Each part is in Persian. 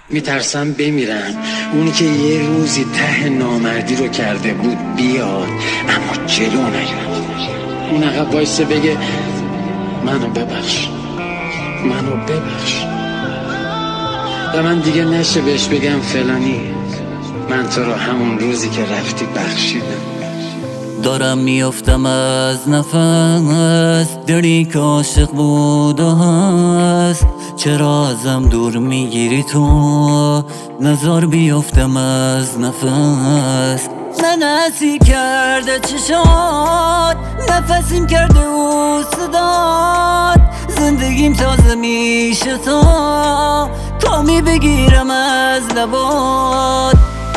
میترسم بمیرم، اونی که یه روزی ته نامردی رو کرده بود بیاد اما جلو نیاد. اون عقب وایسه بگه منو ببخش، منو ببخش، و من دیگه نشه بهش بگم فلانی من تو رو همون روزی که رفتی بخشیدم. دارم میافتم از نفس، دلی که عاشق بود و هست. چرا ازم دور میگیری تو، نزار بیافتم از نفس. من حسی کرده چشات، نفسیم کرده او صدات. زندگیم تازه میشه تا کامی بگیرم از لبات.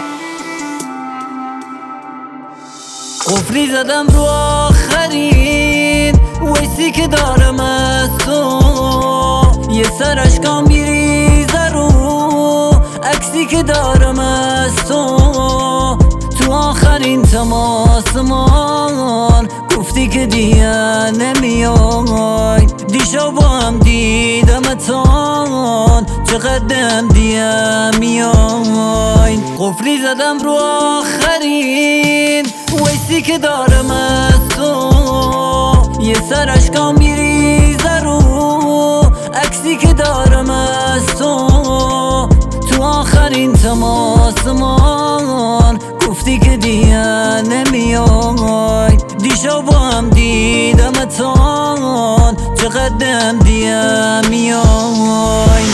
قفلی زدم رو آخرین ویسی که دارم از تو، یه سر اشکام میریزه رو عکسی که دارم از تو. تو آخرین تماسمان گفتی که دیگه نمیای، دیشا با هم دیدمتان چقدرم دیگه میای. قفلی زدم رو آخرین ویسی که دارم از تو، یه سر اشکام میریزه رو عکسی که دارم از تو. تو آخرین تماسمان گفتی که دیگه نمیای، دیشا با هم دیدمتان چقدرم دیگه میای.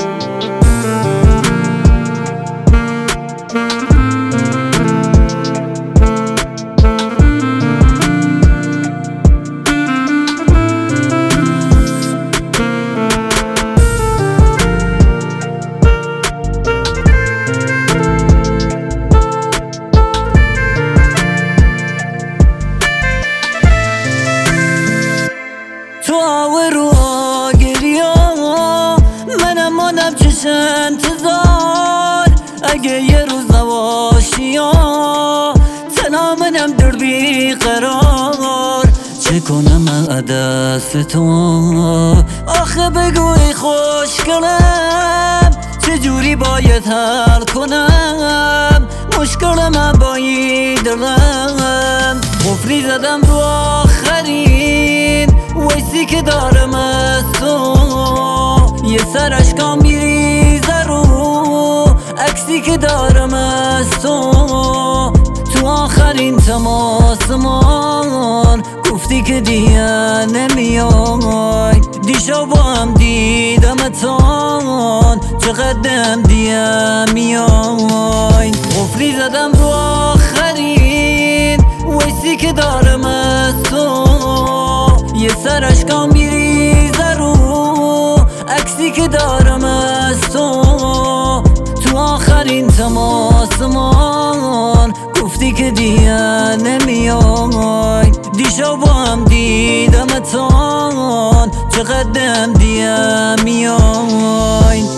تو رو گریا منم ماندم چش انتظار. اگه یه روز نباشی یا تنها منم در بیقرار. چه کنم از دست تو آخه بگوی خوشگلم، چجوری باید حل کنم مشکل من با این دلم. قفلی زدم رو آخرین ویسی که دارم از تو، یه سر اشکام میریزه رو عکسی که دارم از تو. تو آخرین تماسمان گفتی که دیگه نمیای، دیشا با هم دیدمتان چقدرم دیگه میای. قفلی زدم رو آخرین ویسی که دارم از تو، یه سر اشکام میریزه رو عکسی که دارم از تو. تو آخرین تماسمان گفتی که دیگه نمیای، دیشا با هم دیدمتان چقدرم دیگه میای.